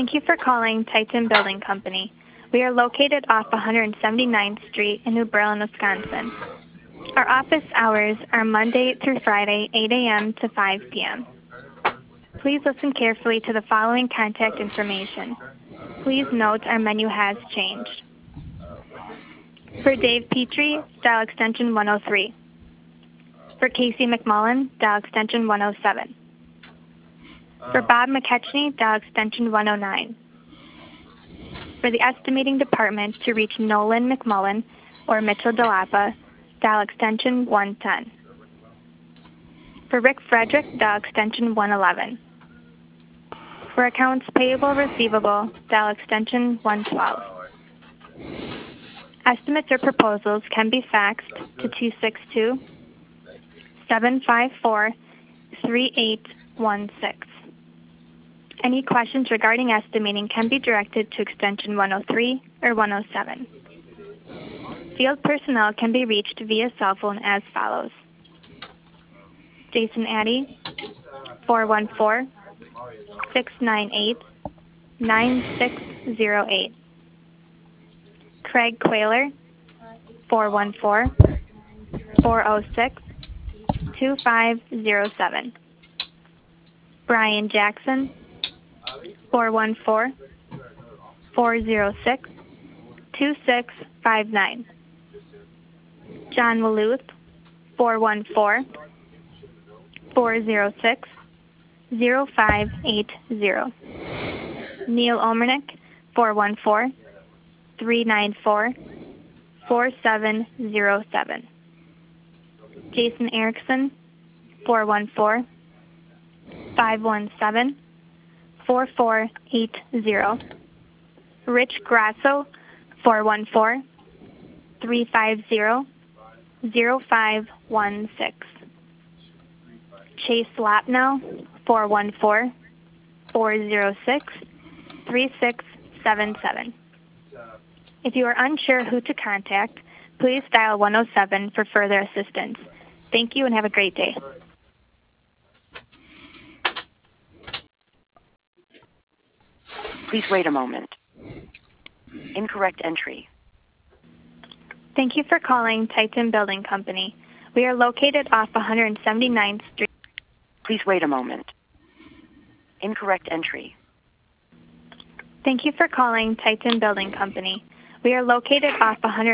Thank you for calling Titan Building Company. We are located off 179th Street in New Berlin, Wisconsin. Our office hours are Monday through Friday, 8 a.m. to 5 p.m. Please listen carefully to the following contact information. Please note our menu has changed. For Dave Petrie, dial extension 103. For Casey McMullen, dial extension 107. For Bob McKechnie, dial extension 109. For the estimating department to reach Nolan McMullen or Mitchell DeLappa, dial extension 110. For Rick Frederick, dial extension 111. For accounts payable receivable, dial extension 112. Estimates or proposals can be faxed to 262-754-3816. Any questions regarding estimating can be directed to extension 103 or 107. Field personnel can be reached via cell phone as follows. Jason Addy, 414-698-9608. Craig Quayler, 414-406-2507. Brian Jackson, 414-406-2659. John Waluth, 414-406-0580. Neil Omernick, 414-394-4707. Jason Erickson, 414-517-4480. Rich Grasso, 414-350-0516. Chase Lapnow, 414-406-3677. If you are unsure who to contact, please dial 107 for further assistance. Thank you and have a great day. Please wait a moment. Incorrect entry. Thank you for calling Titan Building Company. We are located off 179th Street. Please wait a moment. Incorrect entry. Thank you for calling Titan Building Company. We are located off 100